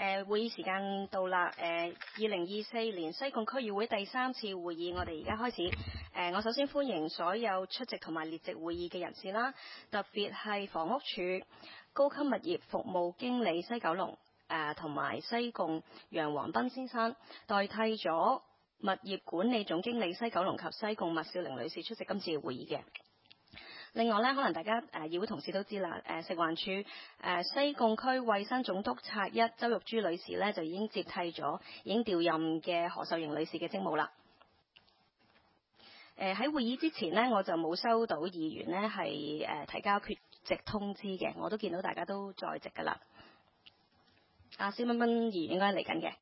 會議時間到啦。2024年西貢區議會第3次會議，我哋而家開始。我首先歡迎所有出席同埋列席會議嘅人士啦，特別係房屋署高級物業服務經理西九龍同埋西貢楊黃斌先生，代替咗物業管理總經理西九龍及西貢麥少玲女士出席今次嘅會議嘅。另外咧，可能大家議會同事都知啦，食環署西貢區衛生總督察一周玉珠女士咧就已經接替咗已經調任嘅何秀瑩女士嘅職務啦。喺會議之前呢，我就冇收到議員呢係提交缺席通知嘅，我都見到大家都在席㗎啦。蕭彬彬議員應該嚟緊嘅。